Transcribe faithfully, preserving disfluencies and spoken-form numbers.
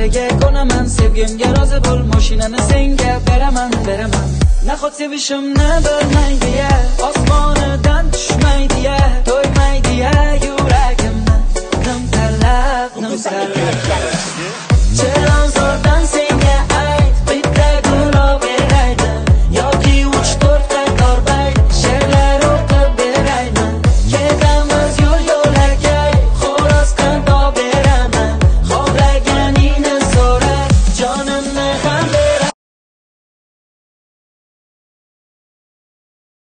nimaga ko'naman, sevgimga rozi bo'l, mashinani senga beraman, beraman. Nahot sevishimni bilmaydi ya, osmonidan tushmaydi ya, to'ymaydi ya.